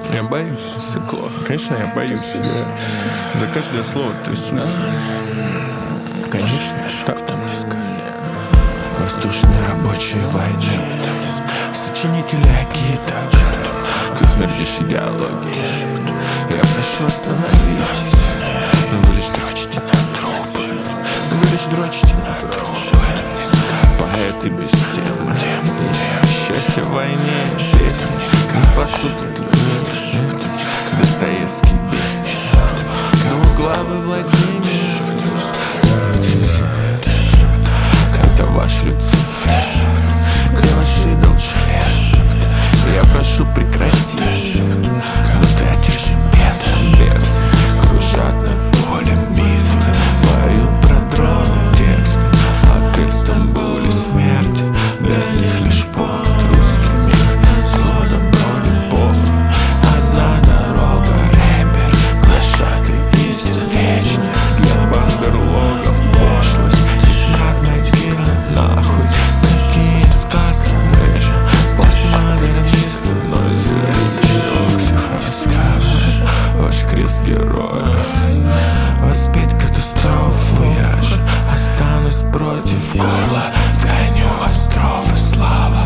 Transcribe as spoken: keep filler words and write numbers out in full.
Я боюсь, Сыкло. Конечно, я боюсь. Я за каждое слово ты слышишь. Конечно, так. Воздушные рабочие войны, сочинители Акита, ты смердишь идеологией. Я прошу остановитесь. Вы лишь дрочите на трубы. Вы лишь дрочите на трубы. Поэты без темы. Счастье в войне. Не спасут этот мир. Достоевский бесит. Двуглавый Владимир. Это ваш Люцифер. Крылыши долчелес. Я прошу прекратить. Но ты одержим бесом. Бес кружат над полем битвы. Пою про дроны текст. Отель Стамбуле смерти. Для них лишь повод. Русский мир. Зло добро любовь. Одна дорога. Рэпер. Глашатый истин вечный. Для бандерлогов пошлость. И смрадная дверь нахуй. Такие сказки. Мы же постмодернисты. Но зелень рассказывает ваш крест героя. Воспеть катастрофу. Я же останусь против горла. Вгоню в строфы слава.